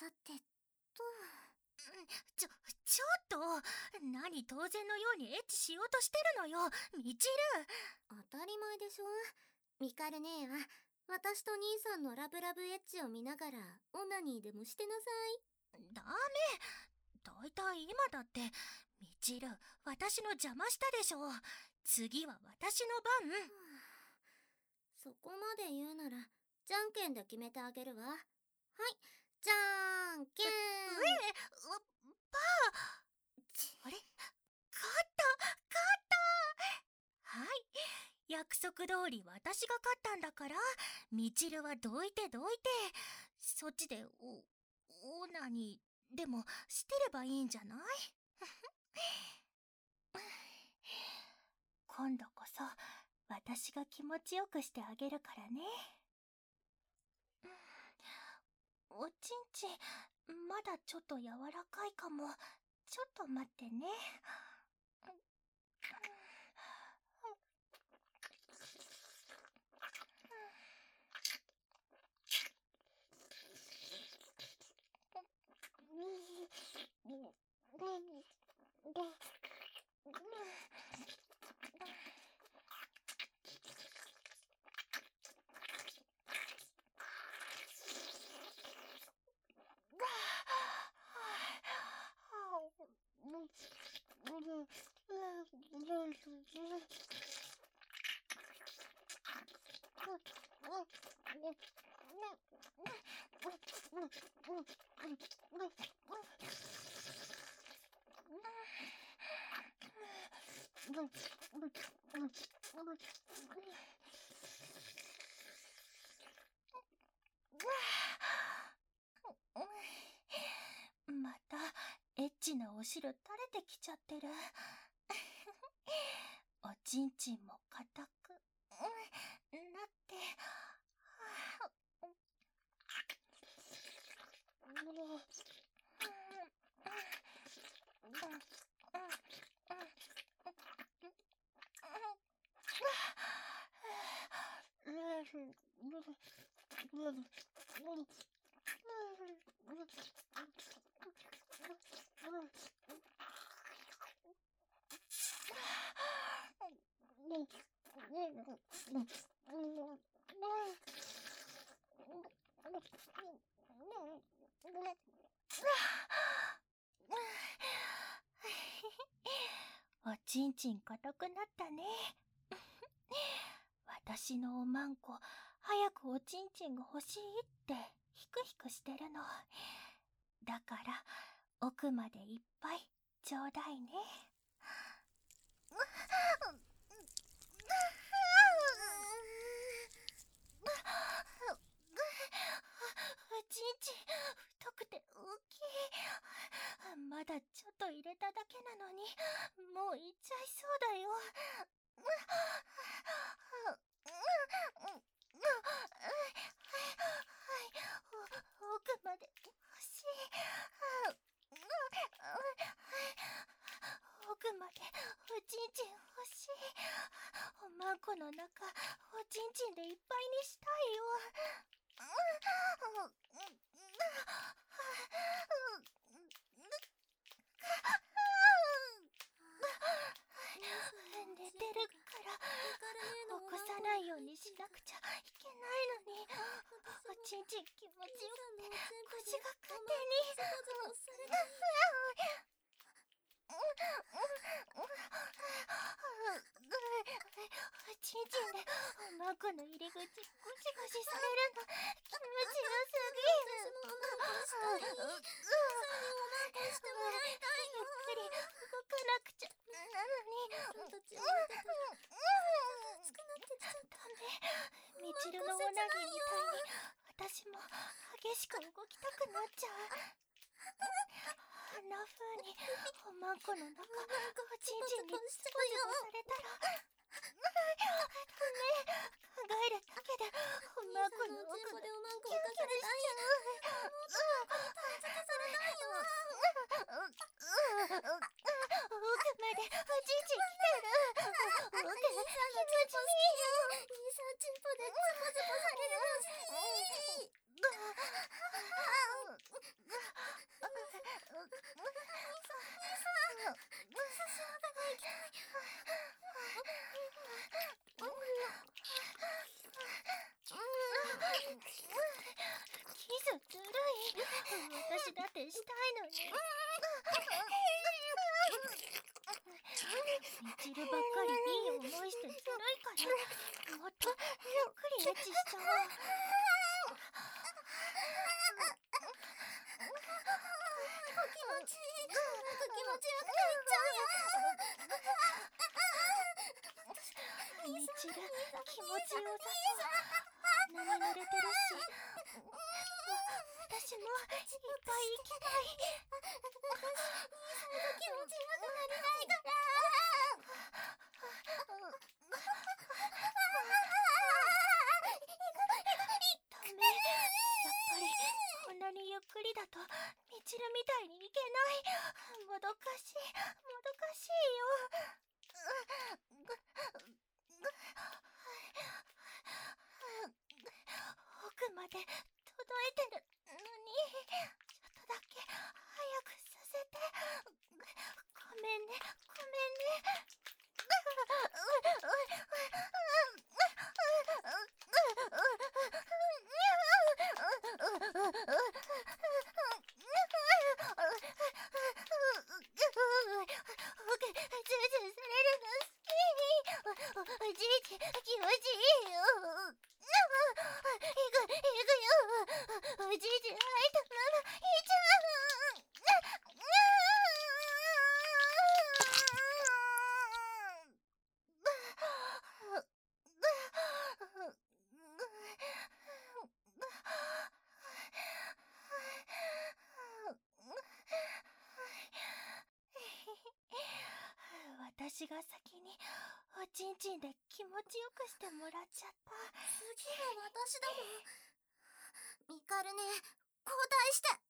さてと。 ちょっと、何当然のようにエッチしようとしてるのよ、みちる。 当たり前でしょ。ミカル姉は私と兄さんのラブラブエッチを見ながらオナニーでもしてなさい。 ダメ。だいたい今だってみちる、私の邪魔したでしょ。次は私の番。 そこまで言うならじゃんけんで決めてあげるわ。はい、じゃんけん。 パー。あれ、勝ったはい、約束通り私が勝ったんだから、みちるはどいて。そっちでオナニーでもしてればいいんじゃない？今度こそ私が気持ちよくしてあげるからね。おちんちまだちょっと柔らかいかも。ちょっと待ってね。またエッチなお汁垂れてきちゃってる。おちんちんも硬くなっておちんちん硬くなったね。私のおまんこ、早くおちんちんが欲しいってヒクヒクしてるの。だから奥までいっぱいちょうだいね。おちんちん太くて大きい。まだちょっと入れただけなのにもういっちゃいそうだよ。奥まで欲しい。奥までおちんちん欲しい。おまんこの中おちんちんでいっぱいにしたいよ。寝てるから起こさないようにしなくちゃいけないのに。おちんちん気持ちよくて腰が勝手に。おちんちんでおまんこの入り口ゴシゴシされるの気持ちよすぎる。ゆっくり動かなくちゃなのに。ダメ、みちるのオナニーみたいに私も激しく動きたくなっちゃう。あんな風におまんこの中おちんちんにズボズボされたらダメ、考えるだけでおまんこの奥がキュキュキュしちゃう。奥までおちんちん来てる。奥が気持ちいいよ。兄さんチンポでズボズボされるの好き。 キスずるい。私だってしたいのに。みちるばっかりいい思いしてずるいから、もっとゆっくりエッチしちゃおう。 気持ちいい。なんか気持ちよくていっちゃうよ。 みちる、気持ちよさそう。鼻に濡れてるし。私もいっぱい行きたい。 兄さんと気持ちよくなりたいから。 ダメ。やっぱりこんなにゆっくりだとみちるみたいにいけない。もどかしい、もどかしいよ。奥まで届いてるのに、ちょっとだけ早くさせて。ごめんね、ごめんね。おじいちゃん、気持ちいいよ。行くよ。おじいちゃん、入ったままいっちゃ私が先におちんちんで気持ちよくしてもらっちゃった。 次は私だもん。ミカルね、交代して。